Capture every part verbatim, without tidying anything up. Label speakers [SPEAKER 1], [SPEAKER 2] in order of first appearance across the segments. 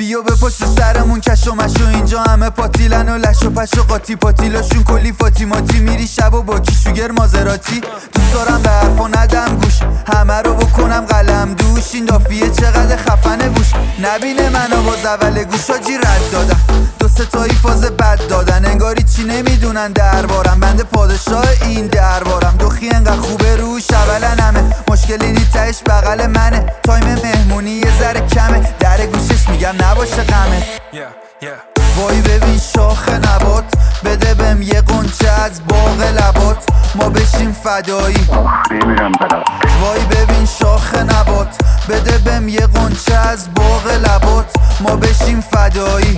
[SPEAKER 1] بیا بپاش رو سرمون کش و مشو، اینجا همه پاتیلن و لش و پش و قاطی پاتیلاشون کلی فاطیماتی، میری شب و با کی شوگر مازراتی. دوست دارم به حرفا ندم گوش، همه رو بکنم قلم دوش، این دافیه چقدر خفنه گوش، نبینه منو باز اول گوش آجی رد دادم، دو سه تایی فاز بد دادن، انگاری چی نمیدونن دربارم، بنده پادشاه این دربارم، دوخی انقدر خوبه روش اولن همه، مشکلی نی تهش بغل منه، تایم مهمونی یه ذره کمه، در گوشش میگم نباشه غمه. yeah, yeah. وای ببین شاخ نبات، بده بهم یه قنچه از باغ لبات، ما بشیم فدایی. وای ببین شاخ نبات، بده بهم یه قنچه از باغ لبات، ما بشیم فدایی.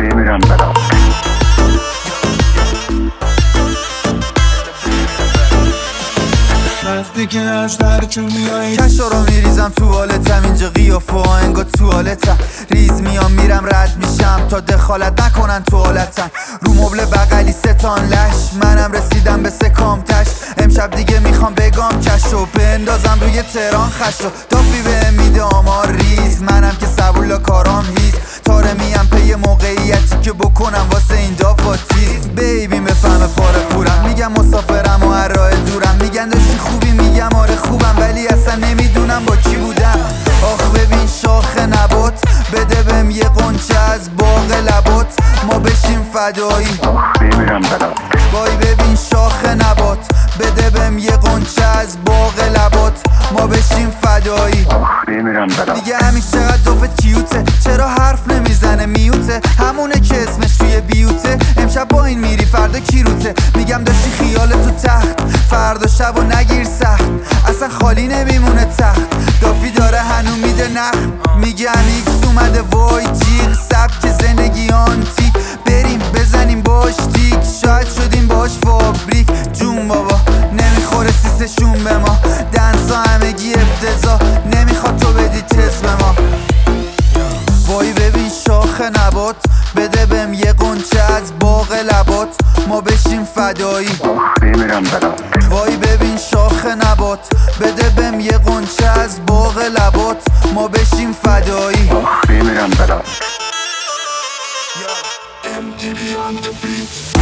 [SPEAKER 2] وقتی که از درچون میایی
[SPEAKER 1] کشا رو میریزم تو والتم، اینجا قیافه ها انگا توالتم، ریز میام میرم رد میشم تا دخالت نکنن توالتم، رو مبل بغلی ستان لش، منم رسیدم به سکام تش، امشب دیگه میخوام بگام کشو بندازم روی تهران خشو، دافی به میده آمار ریز، منم که سبولا کارام هیز، تاره میم پی موقعیتی که بکنم واسه این دافاتیز، بیبی بفهمه پاره پورم، میگم مسافرم و هر راه دورم، میگن داشتی خوبی میگم آره خوبم، ولی اصلا نمیدونم با کی بودم. آخ ببین شاخ نبات، بده بهم یه قنچه از باغ لبات، ما بشیم فدایی. وای ببین شاخ نبات، بده بهم یه قنچه از باغ لبات، ما بشیم فدایی. دیگه همین چقدر دافت کیوته، چرا حرف نمیزنه میوته، همونه که اسمش توی بیوته، امشب با این میری فردا کیروته، میگم داشتی خیال تو تخت، فردا شب و نگیر سخت، اصلا خالی نمیمونه تخت، دافی داره هنو میده نخ، میگم ایکس اومده وای جیغ، سبک زندگی آنتیک، بریم بزنیم باش تیک، شاید شدیم باش فابریک، جون بابا نمیخوره سیسشون به ما، دنسا همگی افتضاح، نمیخواد تو بدی تست به ما. وای ببین شاخ نبات، بده بهم یه قنچه از باغ لبات، ما بشیم فدایی. وای ببین شاخ نبات، بده بهم یه قنچه از باغ لبات، ما بشیم فدایی.
[SPEAKER 2] M T V on the beat.